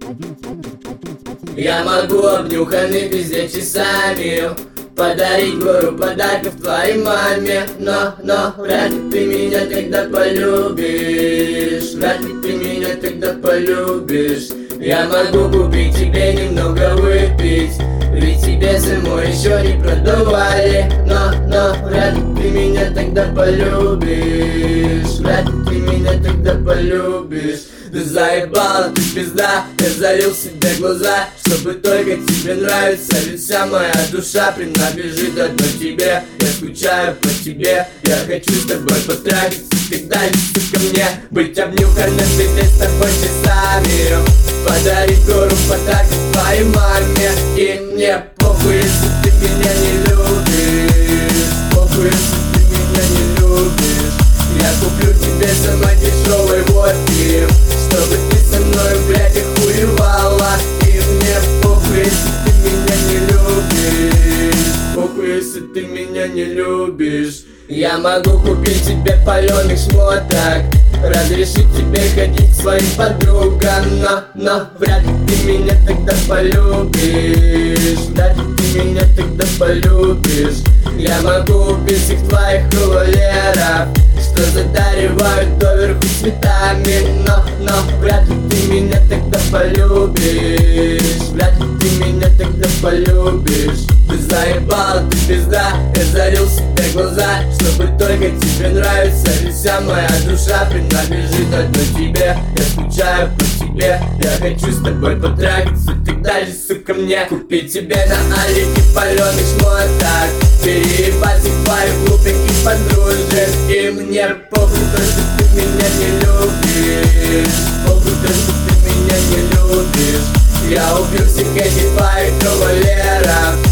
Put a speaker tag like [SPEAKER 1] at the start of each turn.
[SPEAKER 1] Я могу обнюханный везде часами подарить гору подарков твоей маме, но вряд ли ты меня тогда полюбишь, вряд ли ты меня тогда полюбишь. Я могу купить тебе немного выпить, ведь тебе зимой еще не продавали, но вряд ли ты меня тогда полюбишь, вряд ли ты меня тогда полюбишь. Ты заебала, ты пизда, я залил себе глаза, чтобы только тебе нравиться, ведь вся моя душа принадлежит одной тебе. Я скучаю по тебе, я хочу с тобой потрахаться, тогда ко мне быть обнюханным везде с тобой часами, подарить гору подарков твоей маме. И мне похуй, если ты меня не любишь, похуй, если ты меня не любишь. Я куплю тебе самой дешевой водки, чтобы ты со мной, блядь, охуевала. И мне похуй, если ты меня не любишь, похуй, если ты меня не любишь. Я могу купить тебе палёных шмоток, разрешить тебе ходить к своим подругам, но вряд ли ты меня тогда полюбишь, вряд ли ты меня тогда полюбишь. Я могу убить всех твоих кавалеров, что задаривают доверху цветами, но вряд ли ты меня тогда полюбишь, вряд ли ты меня тогда полюбишь. Ты заебала, ты пизда, я залил себе глаза, чтобы только тебе нравиться, ведь вся моя душа принадлежит одной тебе. Я скучаю по тебе, я хочу с тобой потрахаться, тогда же, сука, мне купить тебе на Алике палёных шмоток, переебать их твоих глупеньких подружек. И мне похуй то, что ты меня не любишь, похуй то, что ты меня не любишь. Я убью всех этих твоих кавалеров,